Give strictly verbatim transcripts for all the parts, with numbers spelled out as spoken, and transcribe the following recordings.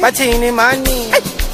bathini mani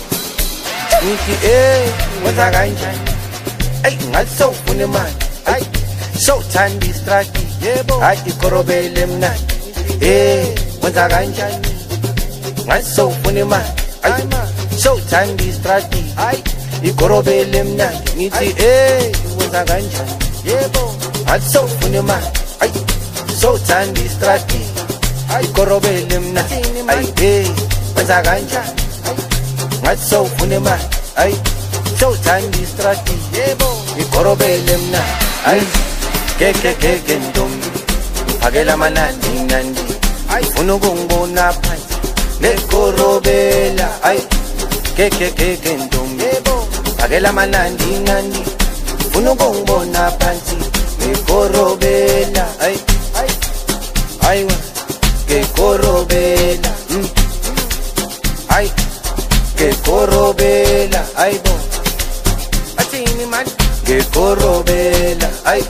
ngithi eh wenza kanjani ey ngathi sowufuna imali ay sowuthanda istrati yebo hayi ikorobele mnandi eh wenza kanjani ngathi sowufuna imali ay sowuthanda istrati ay ikorobele mnandi ngithi eh wenza kanjani yebo ngathi sowufuna imali ay sowuthanda istrati ay ikorobele mnandi ay eh wenza kanjani ngathi sowufuna imali ay sowuthanda istrati yebo ikorobele mnandi ay keke keke ntombi phakela manandi nandi ay ufuna ukungibona phansi nekorobela ay keke keke ntombi phakela manandi nandi ufuna ukungibona phansi nekorobela ay aywa kekorobela ay kekorobela ay bo athini man kekorobela ay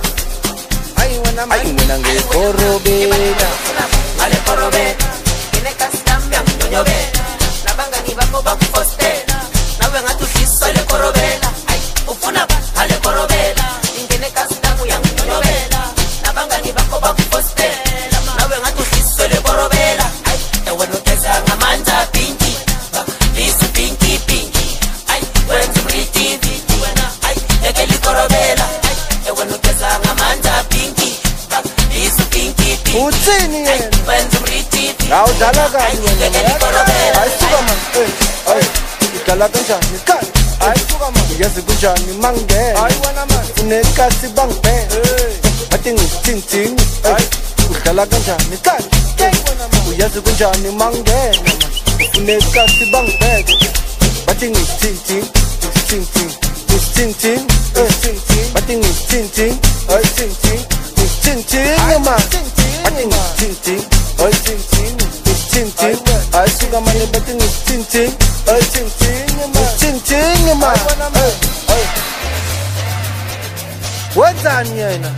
ay wana man mina ngekorobela ale korobela ine kastamya nyonyobela nabangani bakho bakufostela nawe ngathi uhlisa le korobela ay ufuna ba ale korobela ingene kastamu yanyonyobela nabangani bakho bakufostela nawe ngathi uhlisa le korobela ay ewe nokeza ngamandla pinki bisu pinki pinki ay wenza pretty viti wena ay ekeli korobela ay ewe nokeza ngamandla pinki bisu pinki pinki uthini yena wenza pretty awudlala kabi wena ayisuka man ay idlala kanjani kai ayisuka man yazi kunjani mangena ay wena man unekasi bangibheka bathi ngithintini ay udlala kanjani kai wena man uyazi kunjani mangena man unekasi bangibheka bathi ngithintini ngithintini ngithintini ngithintini bathi ngithintini ay thintini ngithintini man bathi ngithintini ay thintini ngithintini ayisuka man bathi ngithintini ay thintini man ngithintini man wenzani yena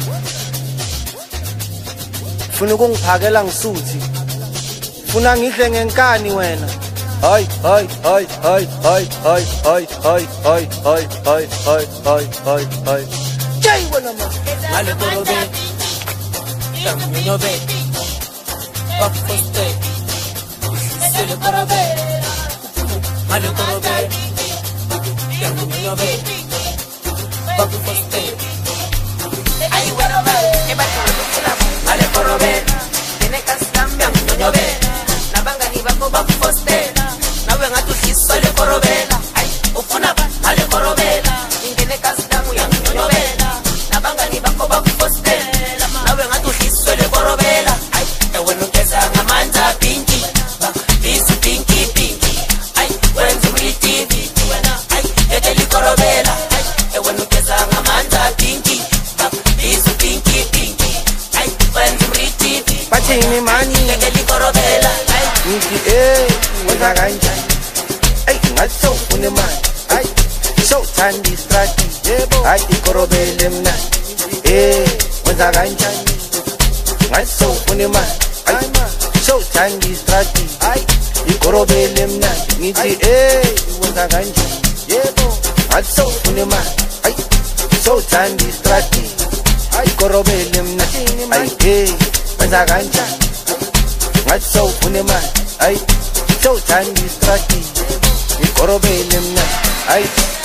funa ukungiphakela ngisuthi funa ngidle ngenkani wena hayi hayi hayi hayi hayi hayi hayi hayi hayi hayi hayi hayi hayi hayi hayi jay wena man ale korobela nyonyobela bakufostela sele korobela ale korobela nyonyobela bakufostela ay wena man ebathola ale korobela ine kastamya nyonyobela nabangani bakho bakufostela nawe ngathi uhlisa le korobela ay ufuna ba ale korobela ingene kastamu yanyonyobela nabangani bakho bakufostela nawe ngathi uhlisa le korobela ay ewe nokeza ngamandla pinki bisu pinki pinki ay wenza pretty viti wena ay ekeli korobela ay ewe nokeza ngamandla pinki bisu pinki pinki ay wenza pretty viti bathini mani ekeli korobela ay ngithi eh wenza kanjani ey ngathi sowufuna imali ay sowuthanda istrati yebo hayi ikorobele mnandi eh wenza kanjani ngathi sowufuna imali ay sowuthanda istrati ay ikorobele mnandi ngithi eh wenza kanjani yebo ngathi sowufuna imali ay sowuthanda istrati ay ikorobele mnandi ay eh wenza kanjani ngathi sowufuna imali ay sowuthanda istrati ikorobele mnandi ay